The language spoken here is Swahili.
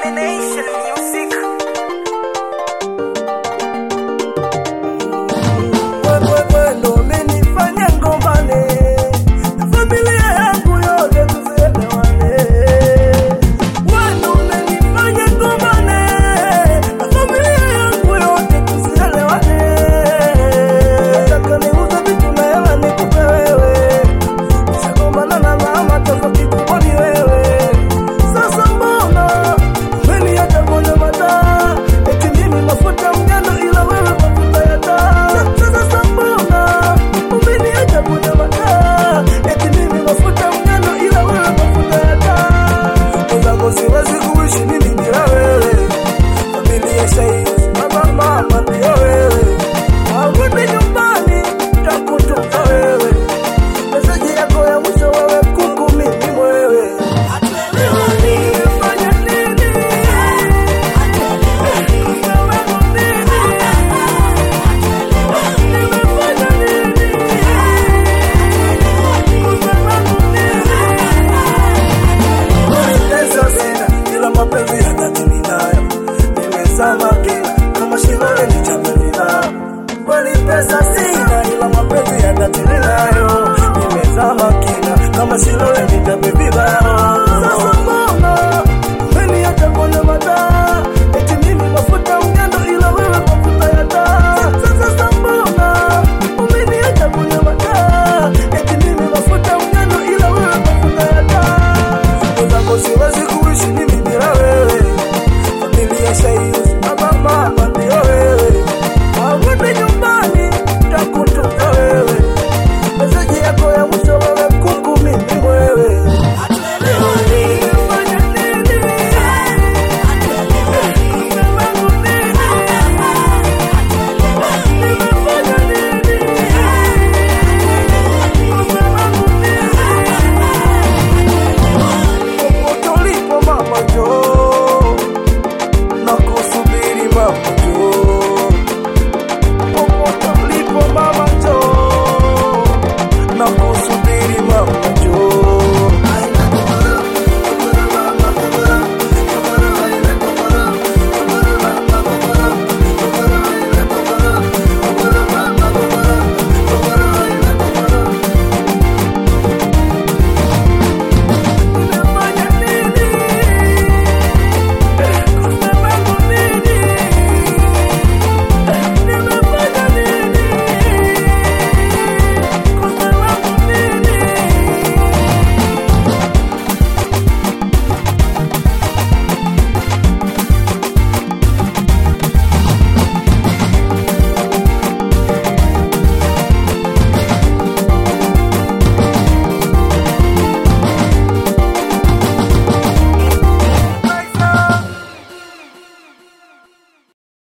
Nation Music. Wewe ndo umenifanya ngombane na familia yangu yote tusielewane. Wewe ndo umenifanya ngombane na familia yangu yote tusielewane. Nataka niuze vitu na hela nikupe wewe, nishagombana na mama tofauti kubwa ni wewe. Sasa mbona umeniacha kwenye mataa? Eti mimi mafuta mgando ila wewe mafuta ya taa. Sasa mbona umeniacha kwenye mataa? Eti mimi mafuta mgando ila wewe mafuta ya taa. Mwenzangu siwezi kuishi mimi bila wewe. Familia shaizi mama